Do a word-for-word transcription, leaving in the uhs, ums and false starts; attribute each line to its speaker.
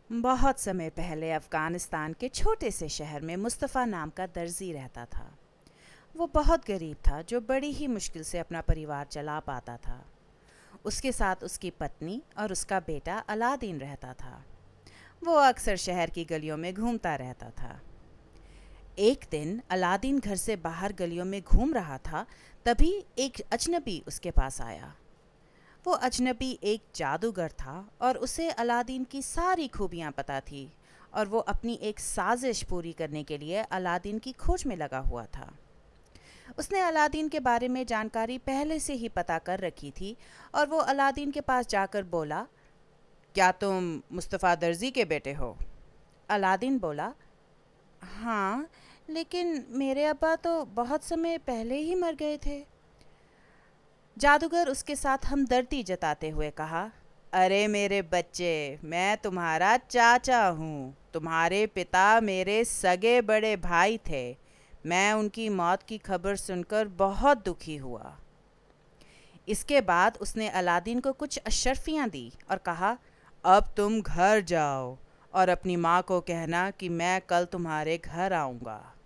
Speaker 1: بہت سمے پہلے افغانستان کے چھوٹے سے شہر میں مصطفیٰ نام کا درزی رہتا تھا۔ وہ بہت غریب تھا جو بڑی ہی مشکل سے اپنا پریوار چلا پاتا تھا۔ اس کے ساتھ اس کی پتنی اور اس کا بیٹا علادین رہتا تھا۔ وہ اکثر شہر کی گلیوں میں گھومتا رہتا تھا۔ ایک دن علادین گھر سے باہر گلیوں میں گھوم رہا تھا، تبھی ایک اجنبی اس کے پاس آیا۔ وہ اجنبی ایک جادوگر تھا اور اسے علادین کی ساری خوبیاں پتہ تھی، اور وہ اپنی ایک سازش پوری کرنے کے لیے علادین کی کھوج میں لگا ہوا تھا۔ اس نے علادین کے بارے میں جانکاری پہلے سے ہی پتہ کر رکھی تھی، اور وہ علادین کے پاس جا کر بولا، کیا تم مصطفیٰ درزی کے بیٹے ہو؟ علادین بولا، ہاں، لیکن میرے ابا تو بہت سمے پہلے ہی مر گئے تھے۔ جادوگر اس کے ساتھ ہمدردی جتاتے ہوئے کہا، ارے میرے بچے، میں تمہارا چاچا ہوں۔ تمہارے پتا میرے سگے بڑے بھائی تھے۔ میں ان کی موت کی خبر سن کر بہت دکھی ہوا۔ اس کے بعد اس نے علادین کو کچھ اشرفیاں دی اور کہا، اب تم گھر جاؤ اور اپنی ماں کو کہنا کہ میں کل تمہارے گھر آؤں گا۔